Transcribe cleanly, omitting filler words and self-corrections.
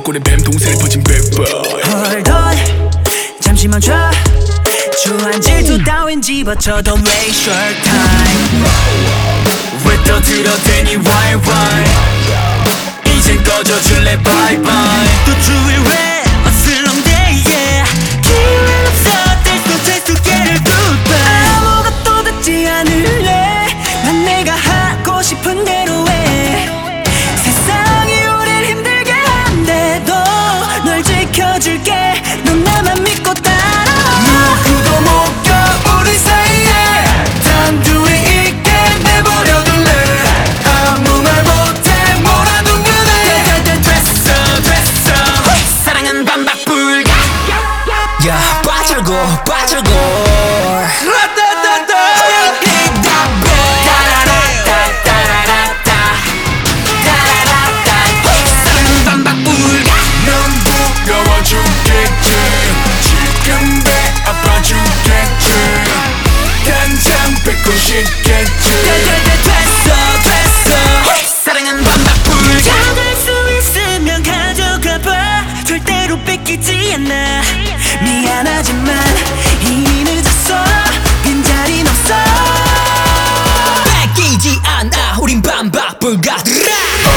꼬리 뱀통 슬퍼진 bad boy. Hold on 잠시 멈춰 주한 질투 따윈 집어쳐도 waste your time. 왜 떠들어대니 why 이젠 꺼져줄래 bye bye. 또 주위 왜 어슬렁대 yeah. 기회 없어 there's no chance to get it goodbye. 아무것도 듣지 않을래 난 내가 하고 싶은 대로 해. 세상이 우릴 힘들게 한데도 널 지켜줄게. 넌 나만 믿고 따라와. 누구도 못 가 우리 사이에 단둘이 있게 내버려둘래. 아무 말 못해 몰아둔 그대 됐어 사랑은 반박불가. 야 빠져고 사랑은 반박불가. 넌 부러워 죽겠지. 지금 배 아파 죽겠지. 간장 뺏고 싶겠지. 됐어 사랑은 반박불가. 가질 수 있으면 가져가봐. 절대로 뺏기지 않아. 미안하지만 이미 늦었어. 빈자린 없어. 뺏기지 않아 우린 반박불가.